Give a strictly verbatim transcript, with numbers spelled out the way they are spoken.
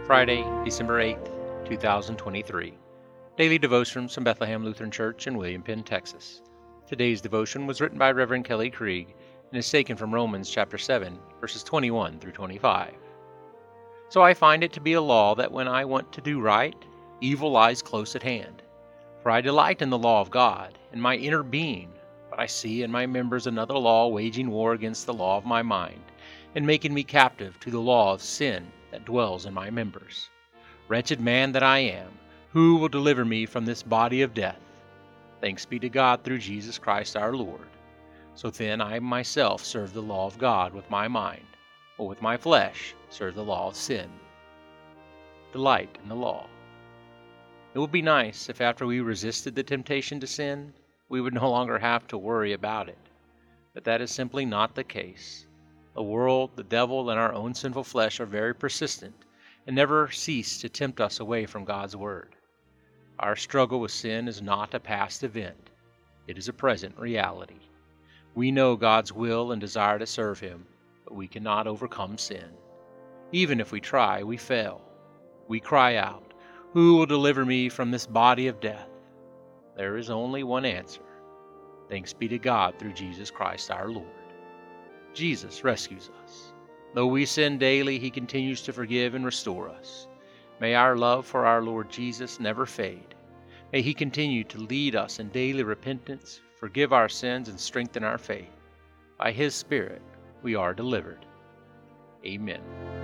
Friday, December eighth, two thousand twenty-three. Daily Devotions from Bethlehem Lutheran Church in William Penn, Texas. Today's devotion was written by Reverend Kelly Krieg and is taken from Romans chapter seven, verses twenty-one through twenty-five. So I find it to be a law that when I want to do right, evil lies close at hand. For I delight in the law of God, in my inner being, but I see in my members another law waging war against the law of my mind, and making me captive to the law of sin that dwells in my members. Wretched man that I am, who will deliver me from this body of death? Thanks be to God through Jesus Christ our Lord. So then I myself serve the law of God with my mind, or with my flesh serve the law of sin. Delight in the law. It would be nice if after we resisted the temptation to sin, we would no longer have to worry about it. But that is simply not the case. The world, the devil, and our own sinful flesh are very persistent and never cease to tempt us away from God's Word. Our struggle with sin is not a past event. It is a present reality. We know God's will and desire to serve Him, but we cannot overcome sin. Even if we try, we fail. We cry out, "Who will deliver me from this body of death?" There is only one answer. Thanks be to God through Jesus Christ our Lord. Jesus rescues us. Though we sin daily, He continues to forgive and restore us. May our love for our Lord Jesus never fade. May He continue to lead us in daily repentance, forgive our sins, and strengthen our faith. By His Spirit, we are delivered. Amen.